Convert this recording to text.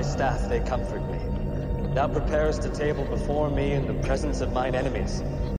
thy staff they comfort me. Thou preparest a table before me in the presence of mine enemies.